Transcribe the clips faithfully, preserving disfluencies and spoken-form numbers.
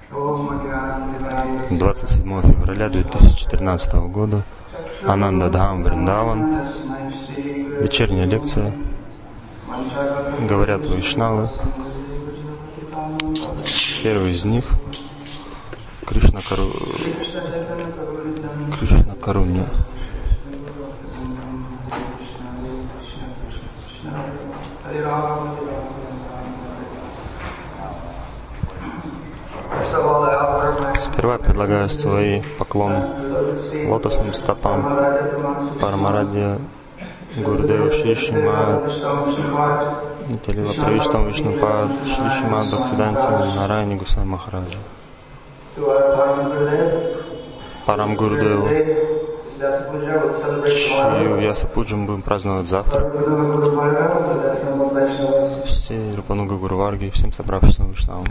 двадцать седьмого февраля две тысячи тринадцатого года, Ананда Дхам, Вриндаван, вечерняя лекция, говорят вайшнавы. Первый из них — Кришна, Кару... Кришна Карунья. Сперва я предлагаю свои поклоны лотосным стопам Парамарадья Гурудева Шри Шримад Нитялила Правиштам Вишнупад Шри Шримад Бхактивиданта Нараяни Госвами Махараджа, Парам Гурудеву, чью Вьяса-пуджу мы будем праздновать завтра. Все Рупануга Гуруварги, всем собравшимся Вайшнавам.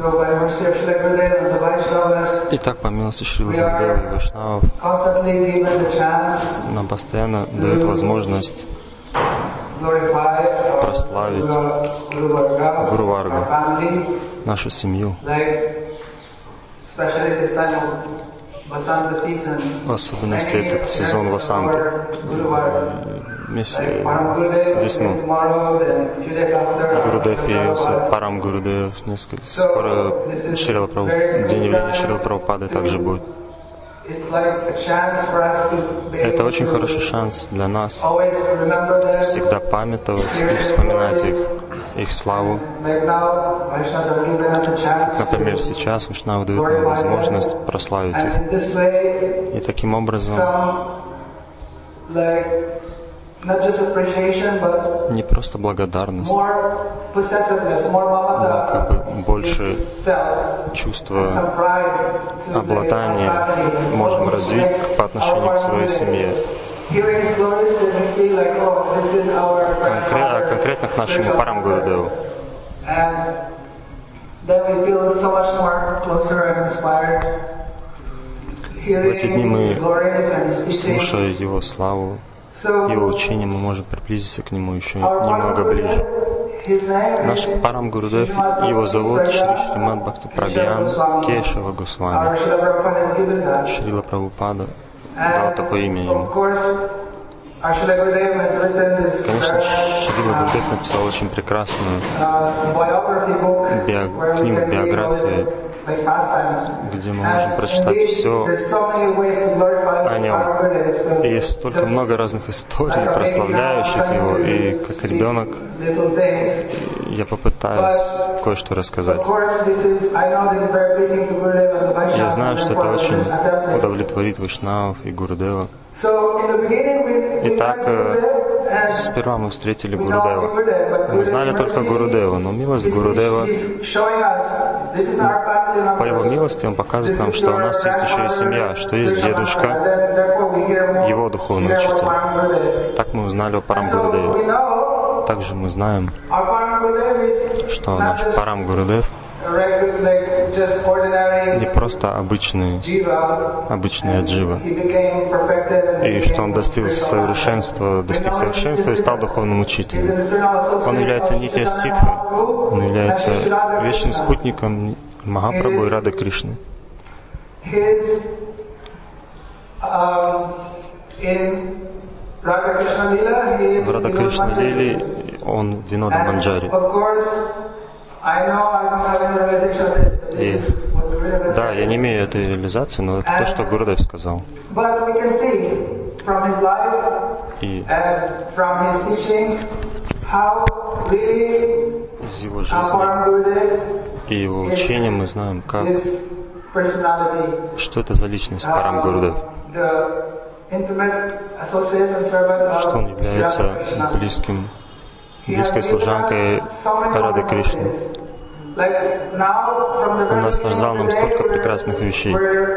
Итак, по милости Шрилы Гурудева и Вайшнавов, нам постоянно дают возможность прославить Гуруваргу, нашу семью. В особенности этот сезон Васанта, весну. Гурудев явился, Парам Гурудев, несколько, скоро Шрила Прабху, день явления Шрила Прабхупады также будет. Это очень хороший шанс для нас всегда памятовать и вспоминать их, их славу. Как, например, сейчас Вайшнавы дают нам возможность прославить их. И таким образом не просто благодарность, но как бы больше чувства обладания можем развить по отношению к своей семье. Конкретно, конкретно к нашему Парам Гурудеву. В эти дни мы, слушая Его славу, Его учение, мы можем приблизиться к Нему еще немного ближе. Наш Парам Гурудев, его зовут Шри Шримад Бхакти Прагьян Кешава Госвами. Шрила Прабхупада дал такое имя ему. Конечно, Шрила Гурудев написал очень прекрасную биог... книгу биографии, где мы можем прочитать все о нем. И есть столько много разных историй, прославляющих его, и как ребенок я попытаюсь кое-что рассказать. Я знаю, что это очень удовлетворит Вайшнавов и Гурудева. Итак, сперва мы встретили Гурудева. Мы знали только Гурудева, но милость Гурудева, по его милости, он показывает нам, что у нас есть еще и семья, что есть дедушка, его духовный учитель. Так мы узнали о Парам Гурудеве. Также мы знаем, что наш Парам Гурудев не просто обычный, обычный аджива, и что он достиг совершенства, достиг совершенства и стал духовным учителем. Он является нитья ситхой, он является вечным спутником Махапрабху и Рады Кришны. В Рада Кришна Лиле он Винода Манджари. И, да, я не имею этой реализации, но это то, что Гурудев сказал. И из его жизни и его учения мы знаем, как, что это за личность Парам Гурудев. Что он является близким, близкой служанкой Рады Кришны. Он рассказал нам столько прекрасных вещей.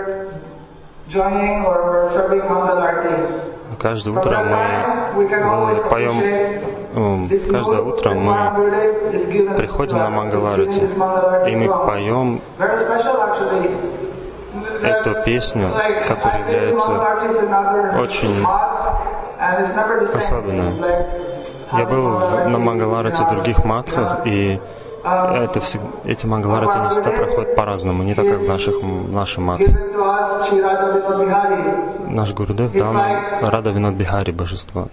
Каждое утро мы, мы поем, каждое утро мы приходим на Мангаларати, и мы поем эту песню, которая является очень особенной. Я был в, на Мангаларате в других матхах, и это всегда, эти Мангаларати они всегда проходят по-разному, не так, как в наших, нашем мат. Наш Гурудев дал нам Рада Винод Бихари божества.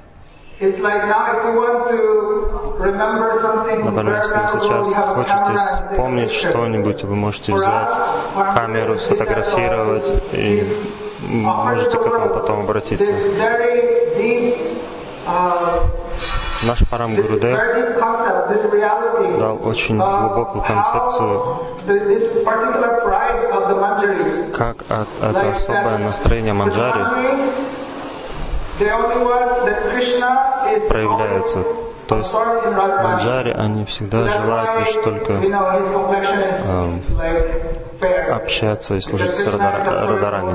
Например, если вы сейчас хотите вспомнить что-нибудь, вы можете взять камеру, сфотографировать и можете к этому потом обратиться. Наш Парам Гурудев дал очень глубокую концепцию, как от, это особое настроение манджари проявляется. То есть манджари, они всегда желают лишь только э, общаться и служить с Радарани.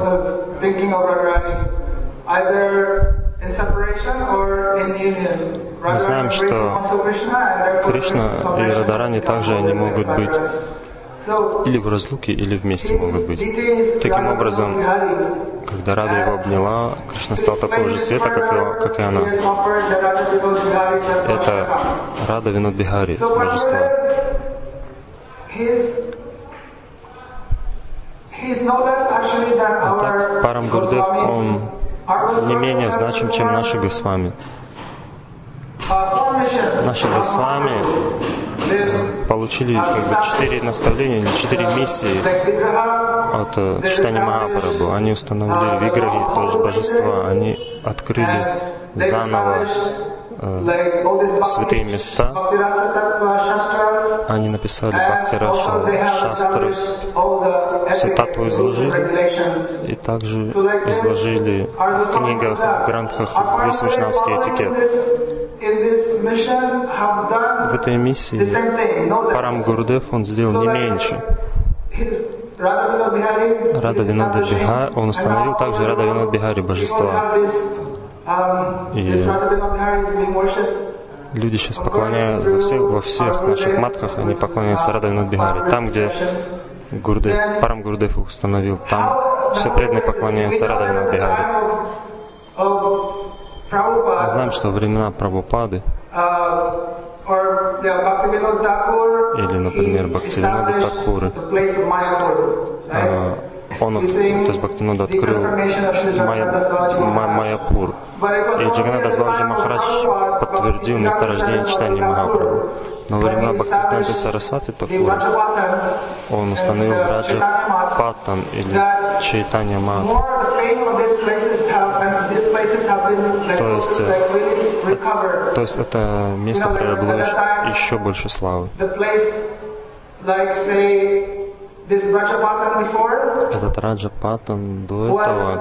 Мы знаем, что Кришна и Радарани также они могут быть или в разлуке, или вместе могут быть. Таким образом, когда Рада его обняла, Кришна стал такого же цвета, как, его, как и она. Это Рада Винод Бихари, божество. А так, Парам Гурудев, он не менее значим, чем наши Госвами. Наши Госвами получили как бы четыре наставления или четыре миссии от Чайтаньи Махапрабху. Они установили виграхи, тоже божества, они открыли заново э, святые места, они написали Бхакти-раша, шастры, все татвы изложили, и также изложили в книгах, в грантхах весь вайшнавский этикет. В этой миссии Парам Гурудев, он сделал не меньше. Рада Винода Бихари, он установил также Рада Винод Бихари божества. И люди сейчас поклоняются во всех, во всех наших матхах, они поклоняются Рада Винод Бихари. Там, где Гурудев, Парам Гурудев установил, там все преданные поклоняются Рада Винод Бихари. Мы знаем, что во времена Прабхупады или, например, Бхактивинода Такуры, он, то есть Бхактивинода открыл Майя, Майяпур. И Джаганнатас Бабаджи Махарадж подтвердил месторождение Чайтаньи Махапрабху. Но во времена Бхактисиданты Сарасвати Такуры он установил Раджа Паттан или Чайтанья Мат. То есть, то есть это место приобрело еще больше славы. Этот Раджа Паттан до этого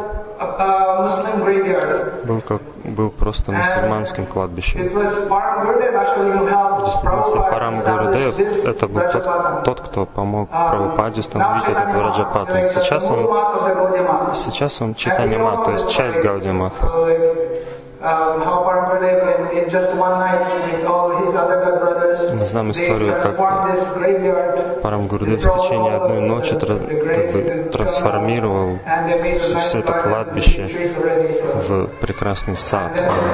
был, как, был просто мусульманским кладбищем. В действительности Парам Гурудев это был тот, тот, кто помог Прабхупаде установить этот Раджа Паттан. Сейчас он, сейчас он Чайтанья Мат, то есть часть Гаудия Матха. Мы знаем историю, как Парам Гурудев в течение одной ночи как бы трансформировал все это кладбище в прекрасный сад.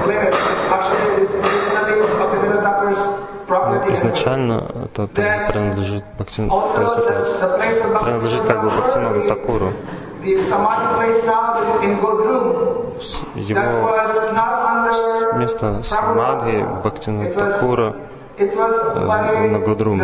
Но изначально это, это принадлежит Бхактивиноду, то есть это принадлежит как бы Бхактивиноду Такуру. Его место самадхи Бхактивинода Такура на Годруме.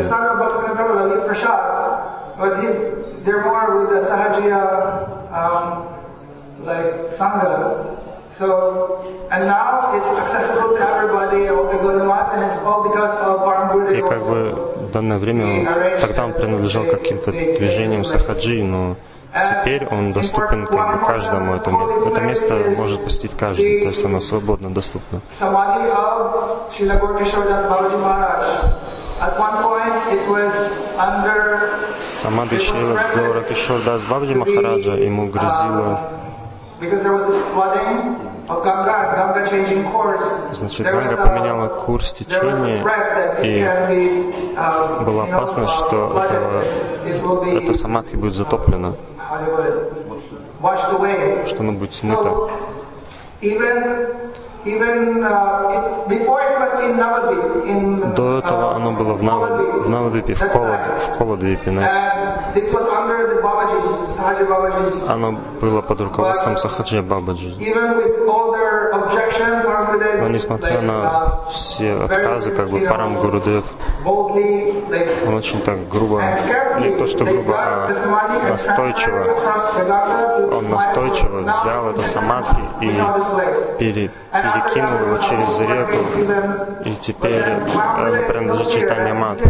И как бы в данное время, тогда он принадлежал каким-то движениям сахаджи, но теперь он доступен как бы каждому. Это, это место может посетить каждый, то есть оно свободно доступно. Самадхи Шрила Гаура Кишор Дас Бабаджи Махараджа ему грозило. Значит, Ганга поменяла курс течения, и была опасность, что это, это самадхи будет затоплено, что оно будет смыто. До этого оно было в Навадвипе, в Колодвипе. Оно было под руководством Сахаджи Бабаджи. Но несмотря на все отказы, как бы Парам Гурудев, он очень так грубо, не то что грубо, а настойчиво, он настойчиво взял это самадхи и пере, перекинул его через реку, и теперь он принадлежит Чайтанья Матху.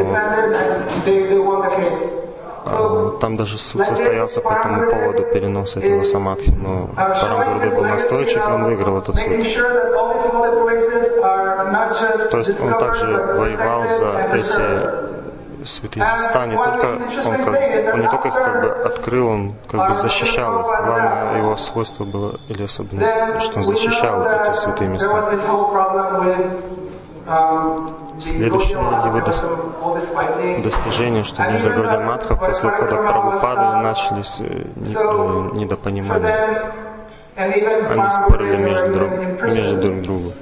Там даже суд состоялся по этому поводу переноса этого самадхи, но Парам Гурудев был настойчив, и он выиграл этот суд. То есть он также воевал за эти святые места, не только он, как, он не только их как бы открыл, он как бы защищал их. Главное его свойство было, или особенность, что он защищал эти святые места. Следующее его до... достижение, что между Гаудия Матха после ухода Прабхупады начались недопонимания. Они спорили между друг, между друг другом.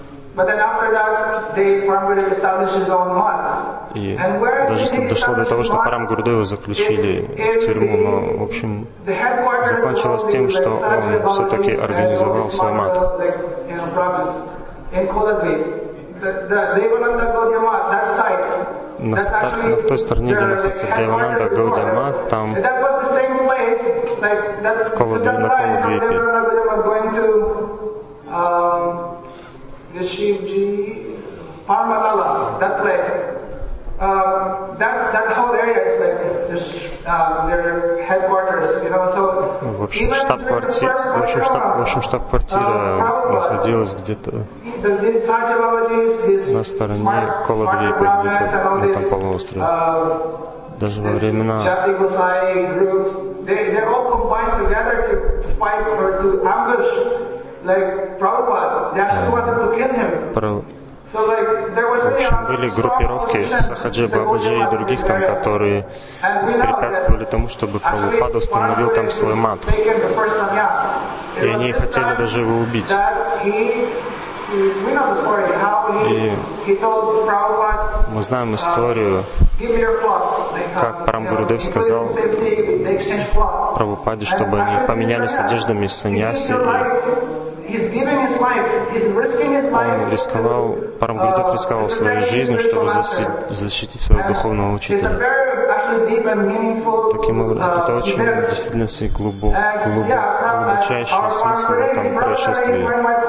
И даже дошло до того, что Парам Гурудева заключили в тюрьму, но, в общем, закончилось тем, что он все-таки организовал свой мат. На, стар, на в той стороне, где находится Девананда Гаудия Мат, там в Колодвипе, на Колодвипе. Uh, that that whole area is like just uh, their headquarters, you know. So в общем, штаб-квартира, в общем, штаб, в общем, штаб-квартира находилась где-то на стороне Колодвипа, где-то на этом полуострове. Даже во времена Про... В общем, были группировки Сахаджи Бабаджи и других там, которые препятствовали тому, чтобы Прабхупада установил там свой мат. И они хотели даже его убить. И мы знаем историю, как Парам Гурудев сказал Прабхупаде, чтобы они поменялись одеждами с саньяси, и он рисковал, Парам Гурудев рисковал своей жизнью, чтобы защитить своего духовного учителя. Таким образом, это очень действительно глубок, глубок, глубочайший смысл в этом происшествии.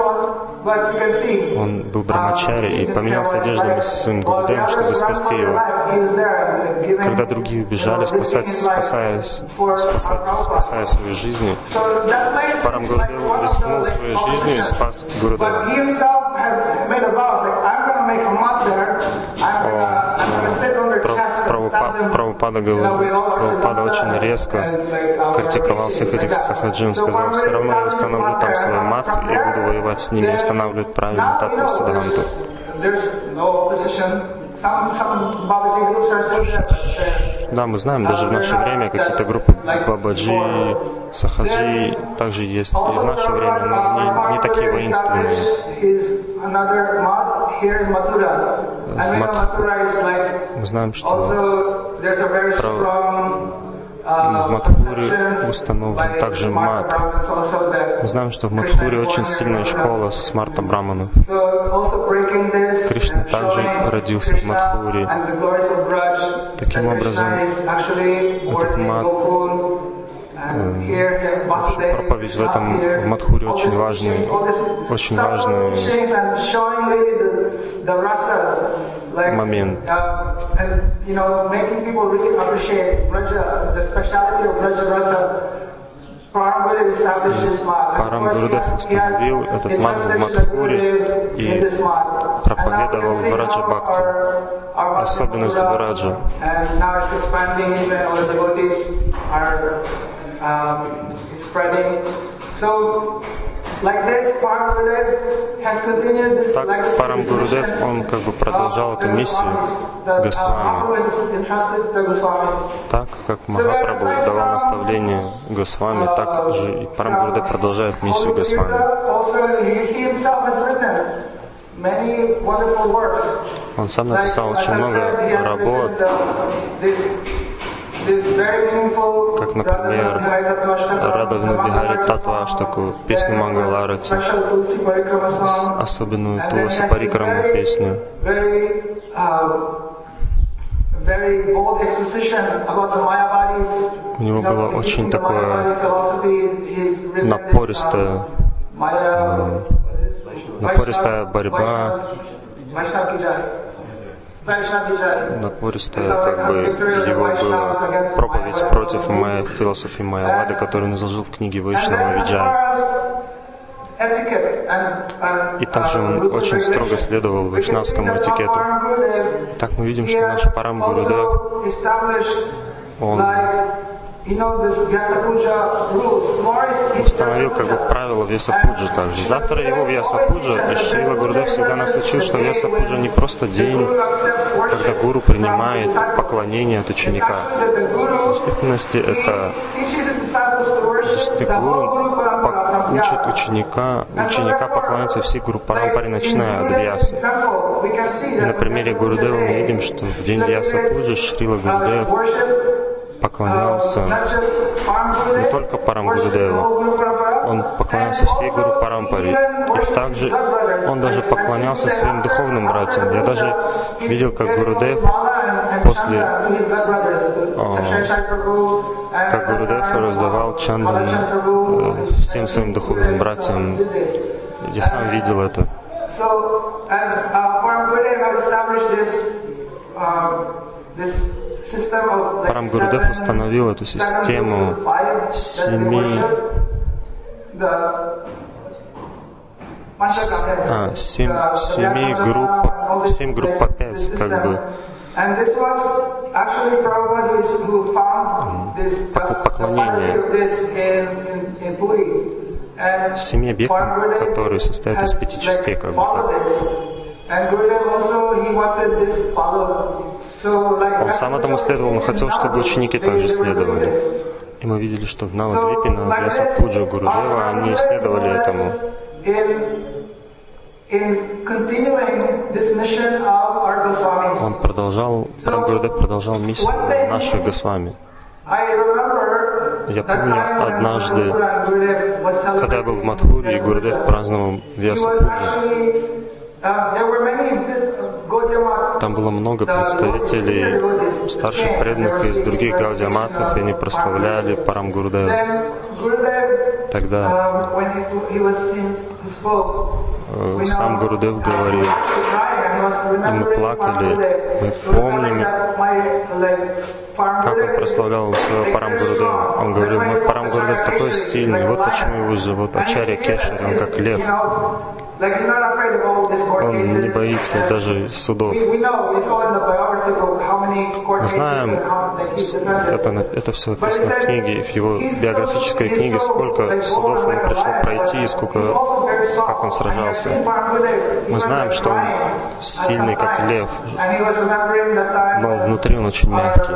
Он был брамачари и поменялся одеждами с своим Гурудевом, чтобы спасти его. Когда другие убежали, спасать, спасаясь, спасать, спасая свои жизни, Парам Гурудев рискнул своей жизнью и спас Гурудева. Прабхупада Прабхупада очень резко критиковал всех этих сахаджи. Он сказал, все равно я установлю там свой матх и буду воевать с ними, устанавливать правильный таттва сиддханту. Да, мы знаем, даже в наше время какие-то группы Бабаджи, Сахаджи также есть и в наше время, но не, не такие воинственные. В Мадху мы знаем, что в Мадхуре установлен также Мадх. Мы знаем, что в Мадхуре очень сильная школа Смарта Брамана. Кришна также родился в Мадхуре. Таким образом, этот Мадх, э, проповедь в этом в Мадхуре очень важный, очень важный момент. Парам Гурудев установил этот мат в Мадхуре и проповедовал Враджа Бхакти, особенность Враджа. Так Парам Гурудев, он как бы продолжал эту миссию Госвами. Так как Махапрабху давал наставление Госвами, так же и Парам Гурудев продолжает миссию Госвами. Он сам написал очень много работ, как, например, Радhavinu Бихари Татва Аштаку, песню Мангаларати, особенную Туласи Парикраму песню. У него было очень такое напористое, напористая борьба, напористая, как бы, его была проповедь против моей философии Майявады, которую он изложил в книге Вайшнава Виджая. И также он очень строго следовал вайшнавскому этикету. Так мы видим, что наш Парам Гурудев, он установил как бы правила Вьясапуджи также. Завтра его Вьясапуджа, и Шрила Гурудев всегда нас учил, что Вьясапуджа не просто день, когда гуру принимает поклонение от ученика. В действительности это гуру учит ученика, ученика поклоняться всей Гуру Парампаре, начиная от Вьясы. И на примере Гурудева мы видим, что в день Вьясапуджи Шрила Гурудев поклонялся не только Парам Гурудеву, он поклонялся всей Гуру Парампаре. И также он даже поклонялся своим духовным братьям. Я даже видел, как Гурудев после, о, как Гурудев раздавал чандан э, всем своим духовным братьям. Я сам видел это. Парам Гурудев установил эту систему семи, а, семь, семи групп, семь групп по пять, как бы. Поклонение. Семи объектам, которые состоят из пяти частей, как бы так. Он сам этому следовал, но хотел, чтобы ученики также следовали. И мы видели, что в Навадвипе, на Вьясапуджу Гурудева, они следовали этому. Он продолжал, Парам Гурудев продолжал миссию наших Госвами. Я помню, однажды, когда я был в Мадхуре, и Гурудев праздновал Вьясапуджу, там было много представителей старших преданных из других гаудия-матов, и они прославляли Парам Гурудева. Тогда э, сам Гурудев говорил, и мы плакали, мы помним, как он прославлял своего Парам Гурудева. Он говорил, мой Парам Гурудев такой сильный, вот почему его зовут Ачарья Кешари, он как лев. Он не боится даже судов. Мы знаем, это, это все описано в книге, в его биографической книге, сколько судов ему пришло пройти, и сколько, как он сражался. Мы знаем, что он сильный, как лев, но внутри он очень мягкий.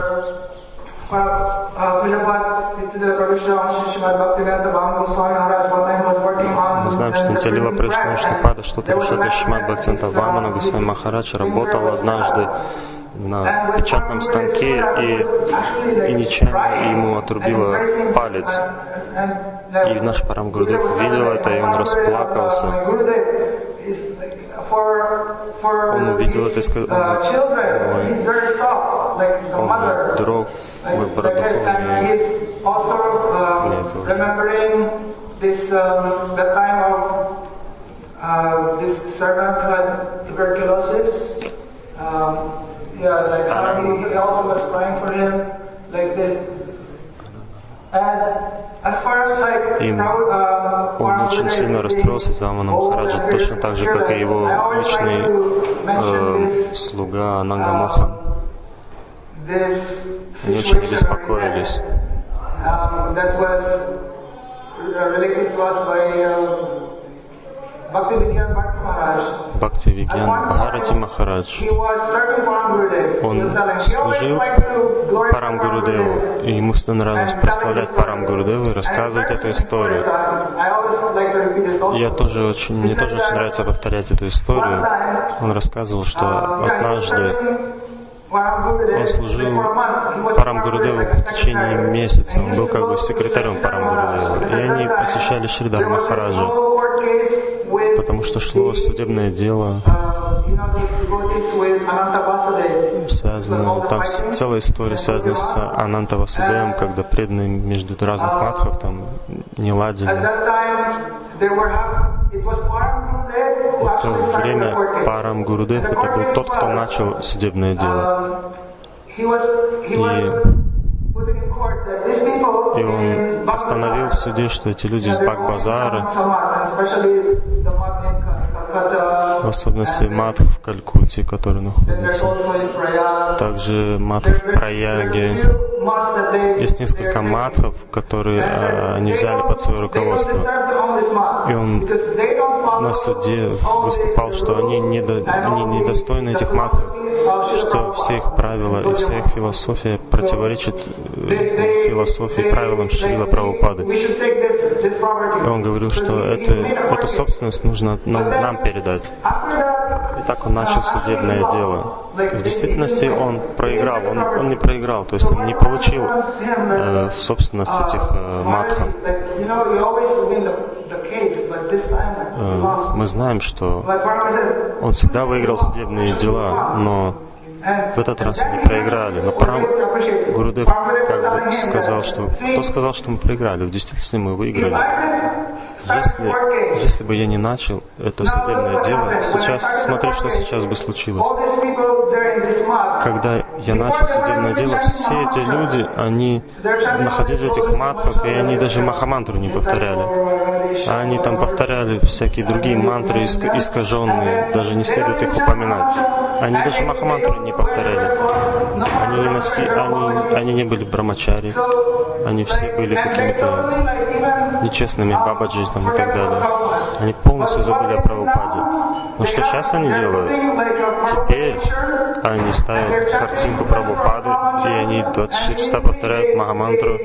Мы знаем, что Нитялила Пришнапада, что-то что-то Шримад Бхактивинода Вамана Госвами Махарадж работал однажды на печатном станке и, и нечаянно ему отрубило палец. И наш Парам Гурудев видел это, и он расплакался. Он увидел это и сказал, мой, мой друг, мой брат духовный, И он очень сильно расстроился за Вамана Махараджа, точно так же, как и его личный э, слуга Ананга Мохан. Они очень беспокоились. Бхактивигьян Бхарати Махарадж. Он служил Парам Гурудеву, и ему всегда нравилось прославлять Парам Гурудеву и рассказывать эту историю. Я тоже очень, мне тоже очень нравится повторять эту историю. Он рассказывал, что однажды он служил Парам Гурудеву в течение месяца. Он был как бы секретарем Парам Гурудеву. И они посещали Шридар Махараджа, потому что шло судебное дело, связано, там целая история связана с Ананта Васудевом, когда преданные между разных матхов там не ладили. И в то время Парам Гурудев это был тот, кто начал судебное дело. И, и он постановил в суде, что эти люди из Бак-базара, в особенности Мадх в Калькутте, который находится, также Мадх в Праяге. Есть несколько матхов, которые а, они взяли под свое руководство. И он на суде выступал, что они, недо, они недостойны этих матхов, что все их правила и вся их философия противоречит философии, правилам Шрила Прабхупады. И он говорил, что это, эту собственность нужно нам, нам передать. И так он начал судебное дело. В действительности он проиграл, он, он не проиграл, то есть он не получил э, в собственность этих э, матхов. Э, мы знаем, что он всегда выиграл судебные дела, но в этот раз они проиграли. Но Парам Гурудев как бы сказал, что кто сказал, что мы проиграли? В действительности мы выиграли. Если, если бы я не начал это судебное дело, сейчас смотри, что сейчас бы случилось. Когда я начал судебное дело, все эти люди, они находились в этих матхах, и они даже Махамантру не повторяли. А они там повторяли всякие другие мантры искаженные, даже не следует их упоминать. Они даже Махамантру не повторяли. Они не, носи, они, они не были брамачари, они все были какими-то нечестными бабаджи там, и так далее. Они полностью забыли о Прабхупаде. Но что сейчас они делают? Теперь они ставят картинку Прабхупады, и они двадцать четыре часа повторяют Махамантру.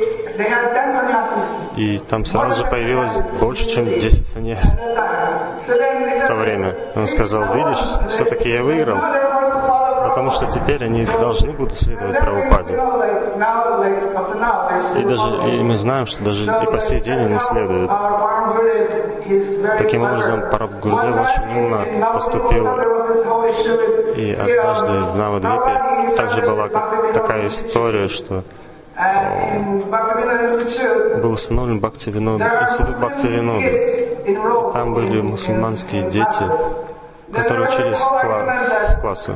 И там сразу же появилось больше, чем десять саньяси в то время. Он сказал, видишь, все-таки я выиграл, потому что теперь они должны будут следовать Прабхупаде. И, даже, и мы знаем, что даже и по сей день они следуют. Таким образом, Парам Гурудев очень умно поступил. И однажды в Навадвипе также была такая история, что был установлен Бхактивинода, институт Бхактивинода. И там были мусульманские дети, которые учились в, кла- в классах.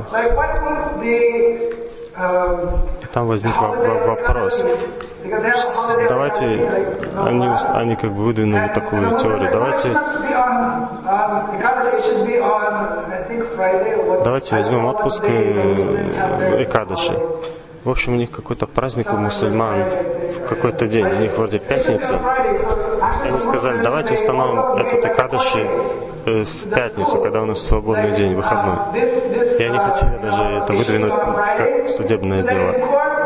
И там возник вопрос. Давайте, они, они как бы выдвинули такую теорию. Давайте, давайте возьмем отпуск Экадаши. В общем, у них какой-то праздник у мусульман в какой-то день, у них вроде пятница. И они сказали, давайте установим этот Экадаши в пятницу, когда у нас свободный день, выходной. И они хотели даже это выдвинуть как судебное дело.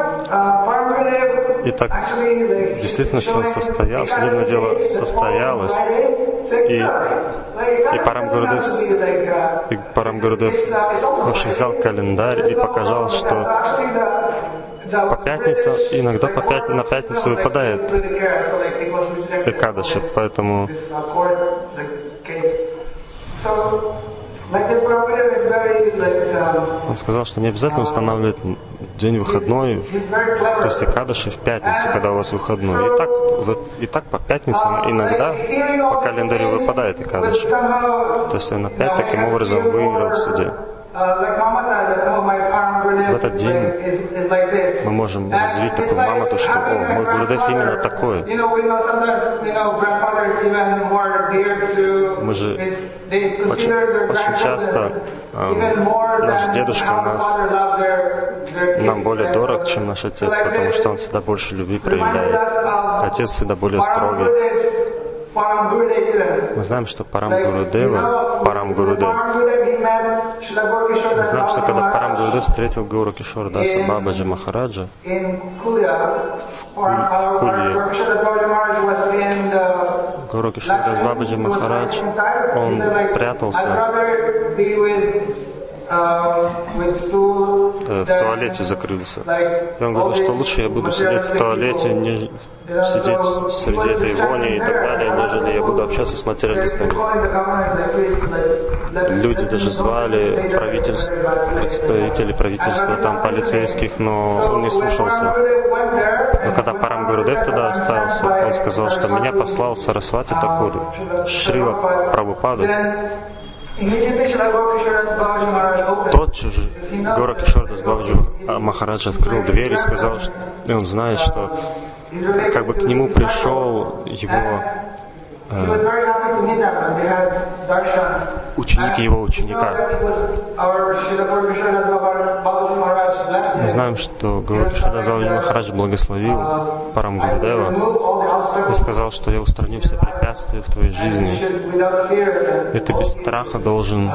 И так действительно, что он состоял, судебное дело состоялось, и, и Парам Гурудев, и Парам Гурудев в общем, взял календарь и показал, что по пятницам, иногда по пят... на пятницу выпадает Экадаши, поэтому он сказал, что не обязательно устанавливать день выходной, то есть Экадаши в пятницу, когда у вас выходной. И так, и так по пятницам иногда по календарю выпадает Экадаши. То есть он опять таким образом выиграл в суде. В этот день мы можем заявить такую мамату, что «О, мой Гурудев именно такой». Мы же очень, очень часто э, наш дедушка нас, нам более дорог, чем наш отец, потому что он всегда больше любви проявляет. Отец всегда более строгий. Мы знаем, что Парам Гурудева, Парам Гурудев, мы знаем, что когда Парам Гурудев встретил Гауру Кишора Даса Бабаджи Махараджа в Кулье, Гауру Кишора Дас Бабаджи Махарадж, он прятался в туалете, закрылся. И он говорил, что лучше я буду сидеть в туалете, не сидеть среди этой вони и так далее, нежели я буду общаться с материалистами. Люди даже звали правительств, представителей правительства, там полицейских, но он не слушался. Но когда Парам Гурудев туда остался, он сказал, что меня послал Сарасвати Такур, Шрила Прабхупада. Тотчас же Гаура Кишора Дас Бабаджи Махарадж открыл дверь и сказал, что и он знает, что как бы к нему пришел его э, ученик его ученика. Мы знаем, что Гаура Кишора Дас Бабаджи Махарадж благословил Парам Гурудева и сказал, что я устраню все препятствия в твоей жизни. И ты без страха должен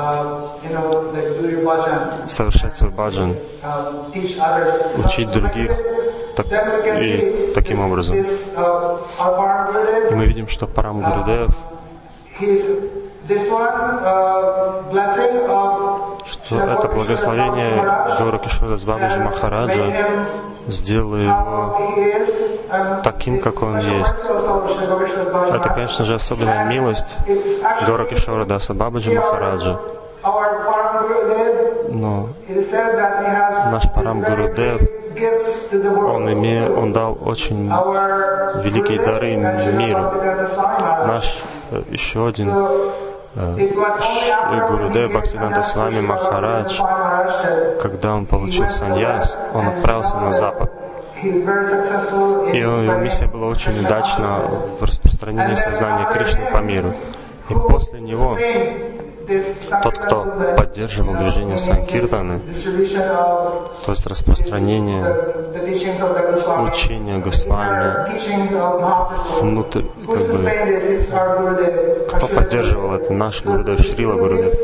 совершать свой баджан, учить других так, и таким образом. И мы видим, что Парам Гурудев, что это благословение Гаура Кишора Дас Бабаджи Махараджа сделало его таким, как он есть. Это, конечно же, особенная милость Гаура Кишора Даса Бабаджи Махараджа. Но наш Парам Гурудев, он, имеет, он дал очень великие дары миру. Наш еще один Гурудев Бхактивинода Свами Махарадж, когда он получил саньяс, он отправился на Запад. И его миссия была очень удачна в распространении сознания Кришны по миру. И после него тот, кто поддерживал движение Санкиртаны, то есть распространение учения Госвами, внутрь, как бы, кто поддерживал это? Наш Гурудев, Шрила Гурудев.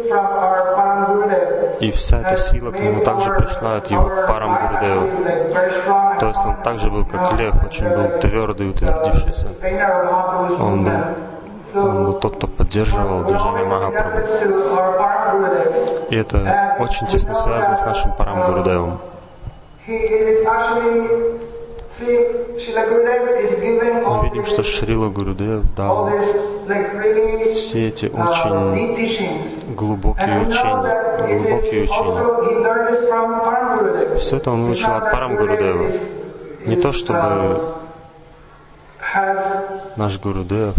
И вся эта сила к нему также пришла от его Парам Гурудева. То есть он также был как лев, очень был твердый, утвердившийся. Он был Он был тот, кто поддерживал движение Махапрабху. И это очень тесно связано с нашим Парам Гурудевом. Мы видим, что Шрила Гурудев дал все эти очень глубокие учения, глубокие учения. Все это он выучил от Парам Гурудева. Не то, чтобы наш Гурудев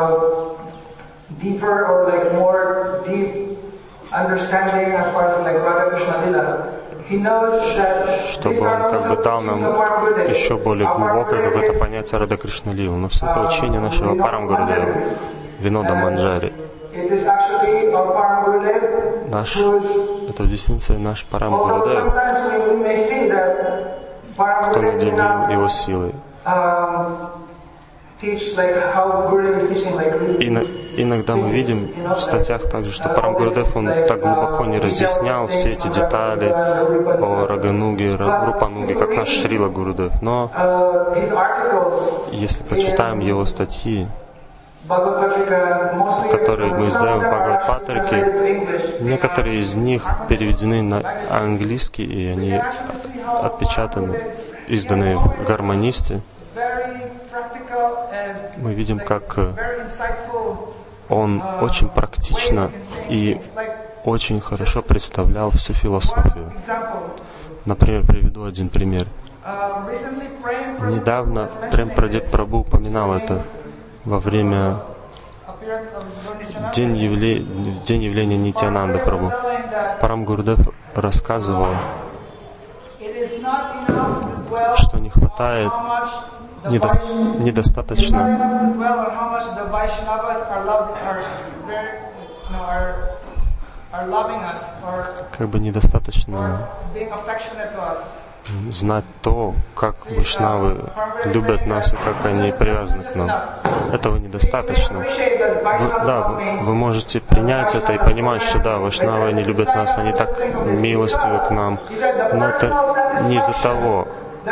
чтобы он как бы дал нам еще более глубокое какое-то понятие Рада Кришна Лилы. Но все это учение нашего Парам Гурудева, Винода Манджари. Наш, это в действительности наш Парам Гурудев, кто наделил его силой. И иногда мы видим в статьях также, что Парам Гурудев, он так глубоко не разъяснял все эти детали о Рагануге, Рупануге, как наш Шрила Гурудев. Но если почитаем его статьи, которые мы издаем в Бхагавад-патрике, некоторые из них переведены на английский, и они отпечатаны, изданы в Гармонисте. Мы видим, как он очень практично и очень хорошо представлял всю философию. Например, приведу один пример. Недавно Прем Прадип Прабху упоминал это во время День, явле... День явления Нитьянанды Прабху. Парам Гурудев рассказывал, что не хватает Недо... недостаточно как бы недостаточно знать то, как вайшнавы любят нас и как они привязаны к нам. Этого недостаточно. Вы, да, вы, вы можете принять это и понимать, что да, вайшнавы, они любят нас, они так милостивы к нам. Но это не из-за того.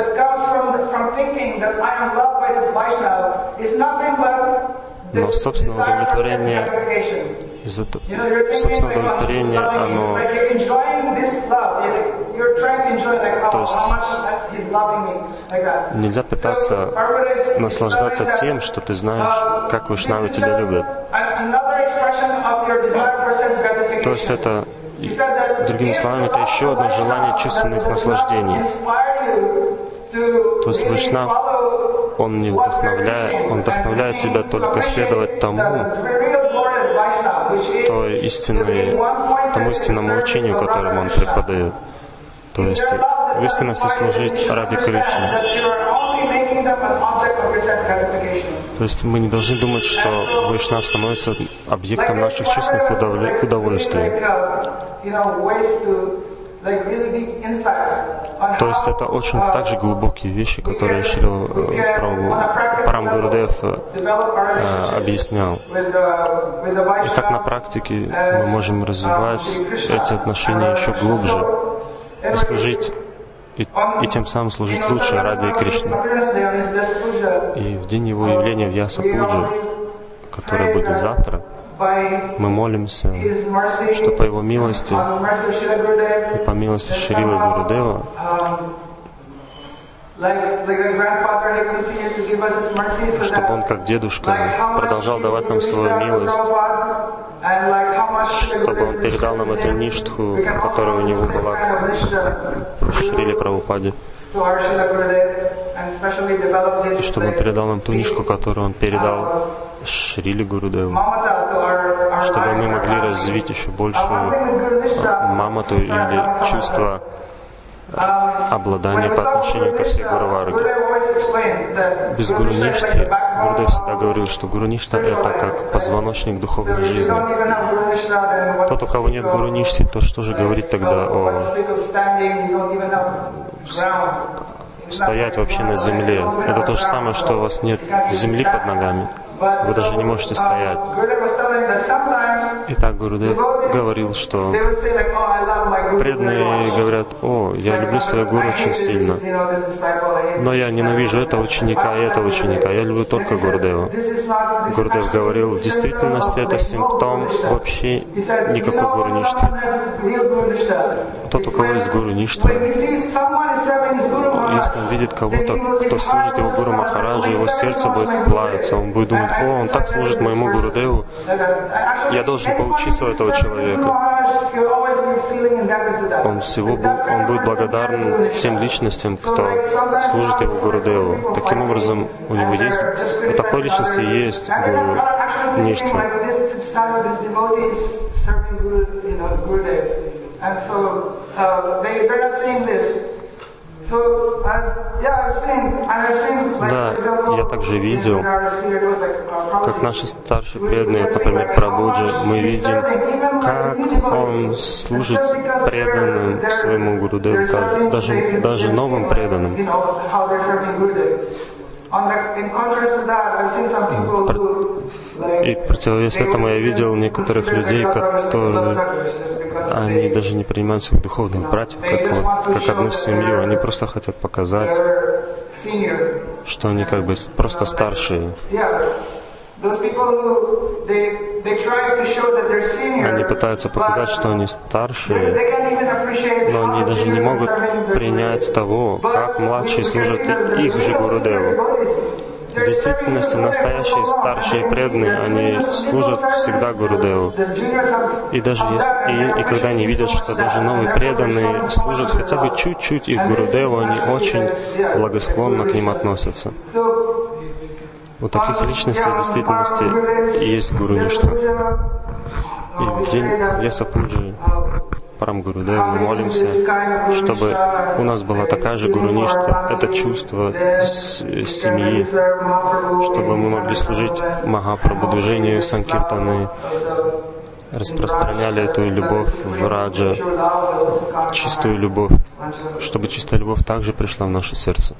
Но собственное удовлетворение, из-за собственное удовлетворение, оно... То есть нельзя пытаться наслаждаться тем, что ты знаешь, как вайшнавы тебя любят. То есть это, другими словами, это еще одно желание чувственных наслаждений. То есть вайшнав, он не вдохновляет, он вдохновляет тебя только следовать тому, той истинной, тому истинному учению, которому он преподает. То есть в истинности служить ради Кришны. То есть мы не должны думать, что вайшнав становится объектом наших чувственных удовольствий. То есть это очень также глубокие вещи, которые Шрила Парам Гурудев э, объяснял. И так на практике мы можем развивать эти отношения еще глубже и служить, и, и тем самым служить лучше ради Кришны. И в день его явления в Яса-Пуджи, который будет завтра, мы молимся, что по Его милости и по милости Шрилы Гурудева, чтобы Он, как дедушка, продолжал давать нам свою милость, чтобы Он передал нам эту ништху, которая у Него была к Шриле Прабхупаде, и чтобы Он передал нам ту ништху, которую Он передал Шриле Гурудеву, чтобы мы могли развить еще большую мамату или чувство обладания по отношению ко всей Гуруварге. Без Гуру-Ништи, Гурудев всегда говорил, что Гуру-Ништа — это как позвоночник духовной жизни. Тот, у кого нет Гуру-Ништи, то что же говорить тогда о стоять вообще на земле? Это то же самое, что у вас нет земли под ногами. Вы даже не можете стоять. Итак, Гурудев говорил, что преданные говорят: «О, я люблю своего гуру очень сильно, но я ненавижу этого ученика и этого ученика, я люблю только Гурудева». Гурудев говорил: в действительности это симптом вообще никакой Гуру-Ништы. Тот, у кого есть Гуру-Ништа, если он видит кого-то, кто служит его Гуру Махараджу, его сердце будет плавиться, он будет думать: «О, он так служит моему Гурудеву, я должен поучиться у этого человека». Он всего он будет благодарен тем личностям, кто служит его Гурудеву. Таким образом, у него есть, у такой личности есть Гуру Ништа. Да, я также видел, как наши старшие преданные, например, Прабхуджи, мы видим, как он служит преданным своему Гурудеву, даже, даже новым преданным. И в противовес этому я видел некоторых людей, которые они даже не принимают своих духовных братьев как, вот, как одну семью. Они просто хотят показать, что они как бы просто старшие. Они пытаются показать, что они старшие, но они даже не могут принять того, как младшие служат их же Гурудеву. В действительности настоящие старшие преданные, они служат всегда Гурудеву. И даже если, и, и когда они видят, что даже новые преданные служат хотя бы чуть-чуть их Гурудеву, они очень благосклонно к ним относятся. У таких личностей в действительности есть Гуру-Ништа. И в день Яса-Пуджи Парам Гурудеву мы молимся, чтобы у нас была такая же Гуру-Ништа, это чувство семьи, чтобы мы могли служить Махапрабху, движению Санкиртаны, распространяли эту любовь в Раджа, чистую любовь, чтобы чистая любовь также пришла в наше сердце.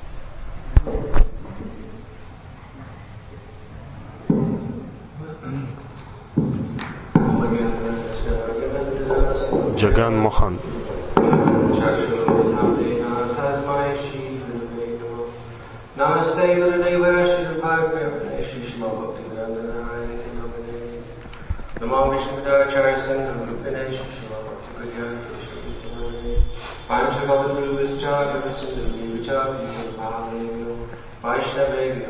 Джаган Мохан. Namo Vishnupadacharya Sangha Rupinesh Shri Pragya Shri Pancha Bhavadru Vischa Gavasindhu Vicha Bhavadru Vaishnavegyo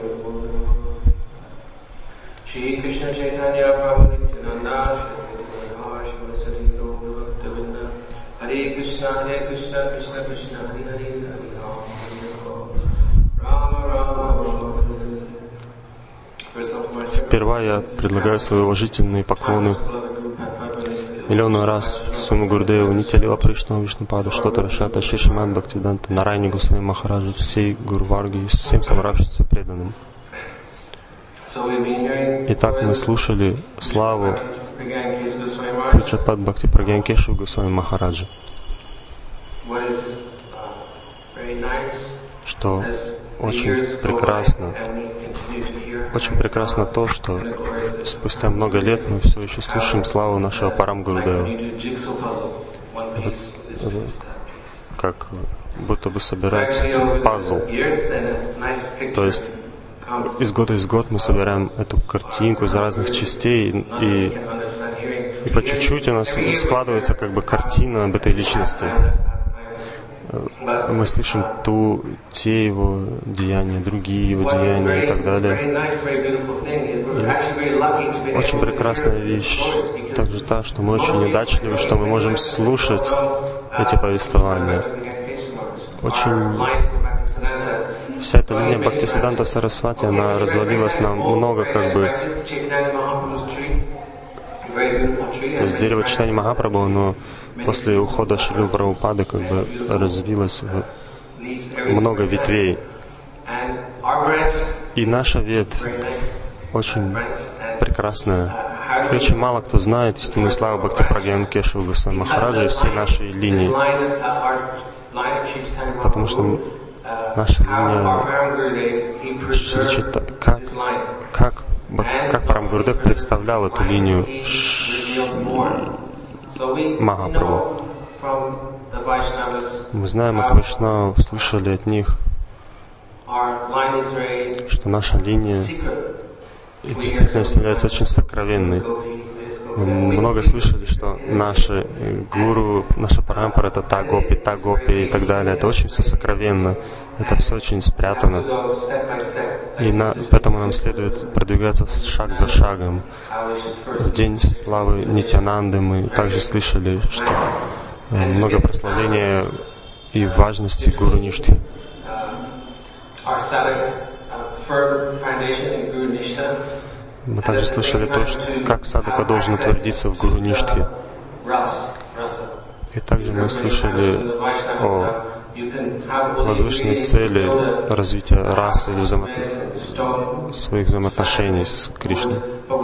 Shri Krishna Chaitanya Prabhu Nityananda Shri Radha Shri Gaura Bhaktavinda Hare Krishna Hare Krishna Krishna Krishna Hare Hare Hare Rama Rama Сперва я предлагаю свои уважительные поклоны миллионы раз своему Гурудеву Нитялила Пришну Вишнупаду, Штота Рашата, Шишиман Бхактивиданта, Нарайни Госвами Махараджи, всей Гуру Варги и всем собравшимся преданным. Итак, мы слушали славу Пуджапад Бхакти Прагьян Кешава Госвами Махараджи, что очень прекрасно. Очень прекрасно то, что спустя много лет мы все еще слушаем славу нашего Парам Гурудева. Это, это как будто бы собирать пазл. То есть из года в год мы собираем эту картинку из разных частей, и, и по чуть-чуть у нас складывается как бы картина об этой личности. Мы слышим ту, те его деяния, другие его деяния и так далее. И очень прекрасная вещь также та, что мы очень удачливы, что мы можем слушать эти повествования. Очень вся эта линия Бхактисиданта Сарасвати, она развалилась на много как бы. То есть дерево Чайтаньи Махапрабху, но после ухода Шрилы Прабхупады как бы развилось в много ветвей. И наша ветвь очень прекрасная. И очень мало кто знает истинную славу Бхакти Прагьян Кешава Госвами Махараджа и всей нашей линии. Потому что наша линия, как, как, как Парам Гурудев представлял эту линию Махапрабху. Мы знаем от Вайшнавов, слышали от них, что наша линия в действительности является очень сокровенной. Мы много слышали, что наши гуру, наша парампара — это та гопи, та гопи и так далее. Это очень все сокровенно, это все очень спрятано. И на, поэтому нам следует продвигаться шаг за шагом. В день славы Нитьянанды мы также слышали, что много прославления и важности Гуру Ништхи. Мы также слышали то, что, как садака должен утвердиться в Гуру Ништхе. И также мы слышали о возвышенной цели развития расы и взаимо... своих взаимоотношений с Кришной.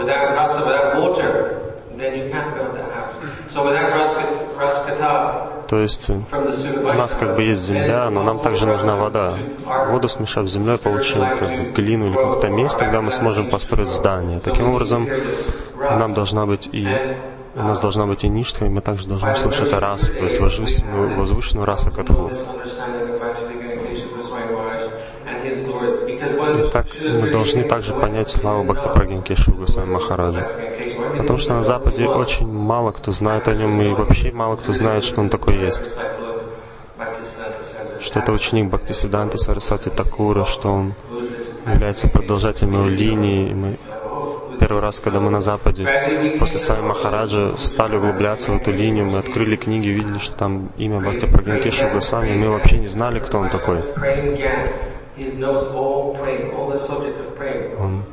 То есть у нас как бы есть земля, но нам также нужна вода. Воду смешав с землей, получим как бы глину или какую-то месть, тогда мы сможем построить здание. Таким образом, нам должна быть и у нас должна быть и ништха, и мы также должны слышать расу, то есть возвышенную, возвышенную расу Катху. Итак, мы должны также понять славу Бхакти Прагьян Кешава Госвами Махараджа. Потому что на Западе очень мало кто знает о нем, и вообще мало кто знает, что он такой есть. Что это ученик Бхактисиданты Сарасвати Такура, что он является продолжателем его линии. И мы первый раз, когда мы на Западе, после Сами Махараджа, стали углубляться в эту линию, мы открыли книги, видели, что там имя Бхакти Прагьян Кешава Госвами, и мы вообще не знали, кто он такой. Он.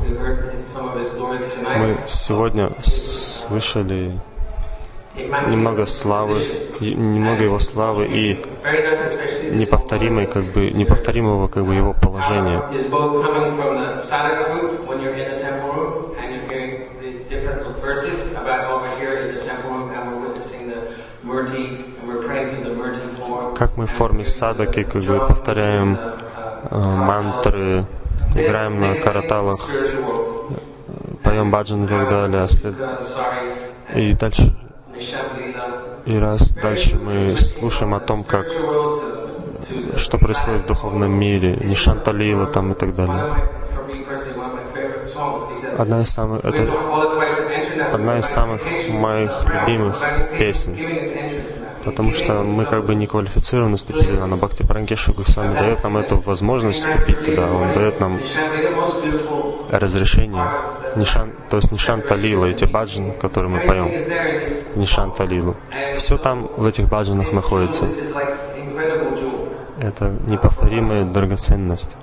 Мы сегодня слышали немного славы, немного его славы и неповторимой, как бы, неповторимого как бы его положения. как мы в форме садаки как бы повторяем э, мантры, играем на караталах, поем баджан и так далее. И дальше, и раз дальше мы слушаем о том, как, что происходит в духовном мире, Нишанта Лила там и так далее. Одна из самых, это одна из самых моих любимых песен, потому что мы как бы не квалифицированы вступить туда, но Бхакти Парамекшвара Госвами дает нам эту возможность вступить туда, он дает нам разрешение, нишан, то есть Нишанта Лила, эти баджаны, которые мы поем, Нишанта Лилу. Все там в этих баджанах находится. Это неповторимая драгоценность.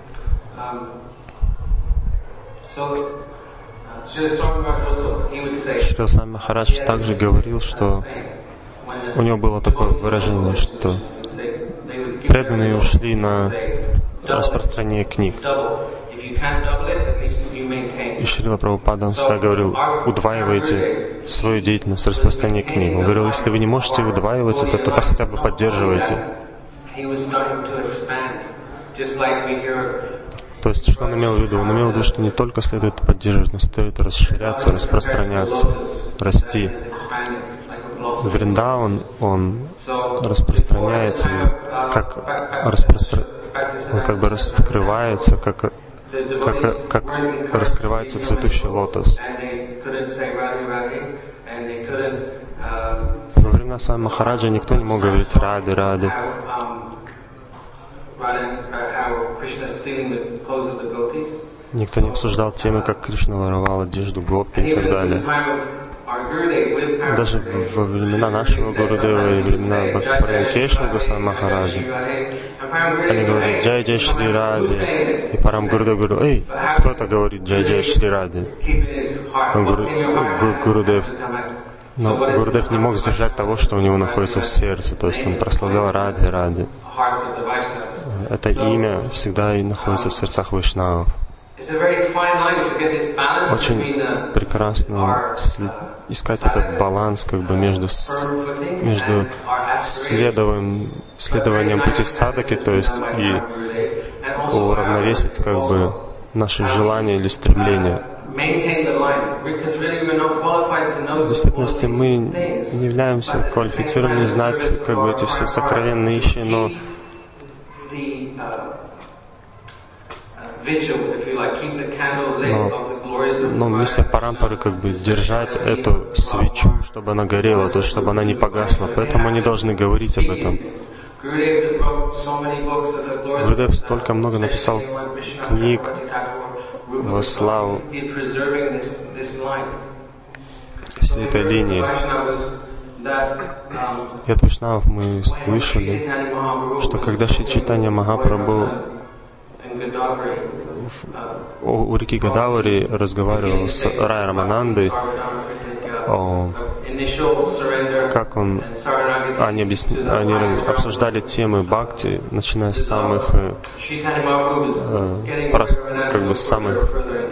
Шрила Свами Махарадж также говорил, что у него было такое выражение, что преданные ушли на распространение книг. И Шрила Прабхупада всегда говорил, удваивайте свою деятельность распространения книг. Он говорил, если вы не можете удваивать это, то хотя бы поддерживайте. То есть, что он имел в виду? Он имел в виду, что не только следует поддерживать, но стоит расширяться, распространяться, расти. Вриндаун, он распространяется, как, распро... он как бы раскрывается, как, как, как раскрывается цветущий лотос. Во времена Свами Махараджа никто не мог говорить «Рады, Рады». Никто не обсуждал темы, как Кришна воровал одежду гопи и так далее. Даже во времена нашего Гурудева и времена Бхакти Парамекшвара Госвами Махараджа они говорили «Джай Джай Шри Ради». И Парам Гурудев говорил: «Эй, кто это говорит Джай Джай Шри Ради?» Гуру, Гурудев, но Гурудев не мог сдержать того, что у него находится в сердце, то есть он прославлял Радхи Ради. Это имя всегда и находится в сердцах вайшнавов. Очень прекрасно искать этот баланс как бы между, между следованием, следованием пути садаки, то есть и уравновесить как бы наши желания или стремления. В действительности мы не являемся квалифицированными знать как бы эти все сокровенные вещи, но Но, но миссия Парампары как бы держать эту свечу, чтобы она горела, то есть чтобы она не погасла. Поэтому они должны говорить об этом. Гурудев столько много написал книг во славу всей этой линии. И от вайшнавов мы слышали, что когда Шри Чайтанья Махапрабху у реки Гадавари разговаривал с Рай Раманандой, о, как он, они, объясни, они обсуждали темы бхакти, начиная с самых, э, прост, как бы самых,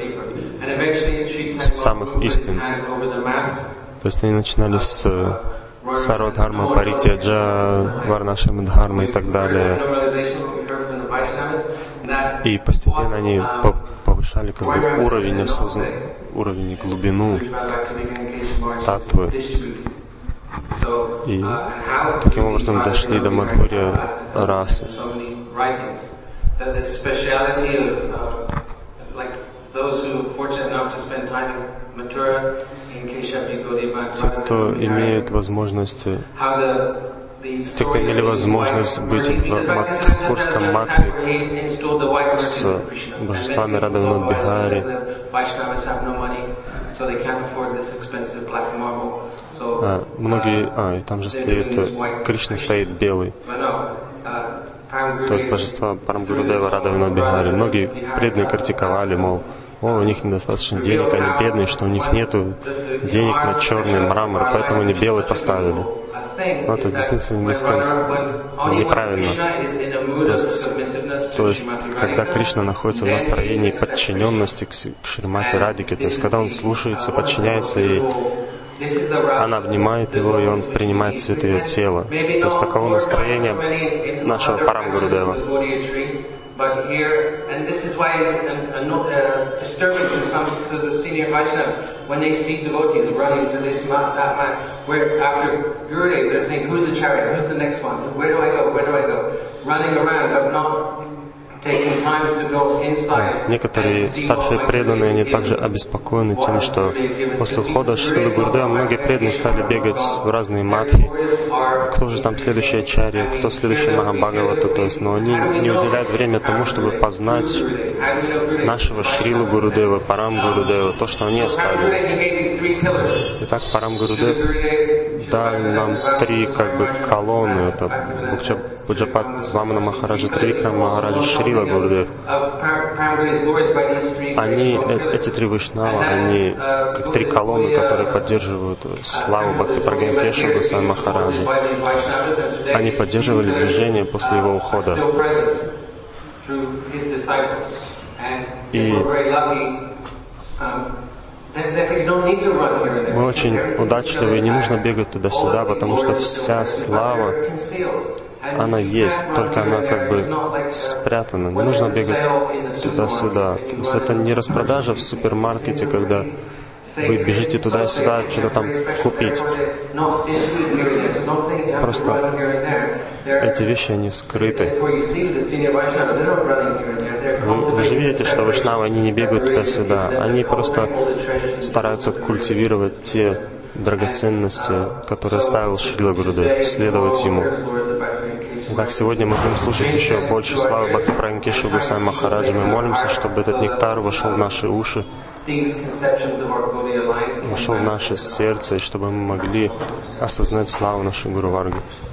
самых истин. То есть они начинали с Сарвадхарма, Паритяджа, Варнашрама Дхарма и так далее. И постепенно они повышали как бы уровень осознан, уровень и глубину татвы. И таким образом дошли до Мадхурья расы. Те, кто имеет возможность, те, кто имели возможность быть в Мадхурском матхе с божествами Радхавинод Бихари, а, многие, а, и там же стоит, Кришна стоит белый, то есть божества Парамгурудева Радхавинод Бихари. Многие преданные критиковали, мол, о, у них недостаточно денег, они бедные, что у них нету денег на черный мрамор, поэтому они белый поставили. Но это действительно несколько неправильно. То есть, то есть, когда Кришна находится в настроении подчиненности к Шримати Радике, то есть, когда он слушается, подчиняется ей, она обнимает его, и он принимает цвет ее тела. То есть, таково настроение нашего Парам Гурудева. But here, and this is why it's uh, disturbing to some to the senior Vaishnavas when they see devotees running to this mat, that mat. Where after Gurudev, they're saying, "Who's the chariot? Who's the next one? Where do I go? Where do I go?" Running around, but not taking time to go inside. Некоторые старшие преданные, они также обеспокоены тем, что после ухода Шрилы Гурудева многие преданные стали бегать в разные матхи. Кто же там следующий ачарья, кто следующий Махабхагавата, то есть, но они не уделяют время тому, чтобы познать нашего Шрилу Гурудева, Парам Гурудева, то, что они оставили. Итак, Парам Гурудев дал нам три как бы колонны. Это Пуджапат Вамана Махараджа Трикрама Махараджа Шрила Гурудев. Они, эти три Вайшнава, они как три колонны, которые поддерживают славу Бхакти Прагьяна Кешава Госвами Махараджа. Они поддерживали движение после его ухода. И мы очень удачливы, и не нужно бегать туда-сюда, потому что вся слава, она есть, только она как бы спрятана. Не нужно бегать туда-сюда. То есть это не распродажа в супермаркете, когда вы бежите туда и сюда, что-то там купить. Просто эти вещи, они скрыты. Вы, вы же видите, что вайшнавы, они не бегают туда-сюда. Они просто стараются культивировать те драгоценности, которые оставил Шрила Гурудев, следовать ему. Итак, сегодня мы будем слушать еще больше славы Бхакти Прагьяна Кешава Госвами Махараджа. Мы молимся, чтобы этот нектар вошел в наши уши, вошел в наше сердце, и чтобы мы могли осознать славу нашей Гуру Варги.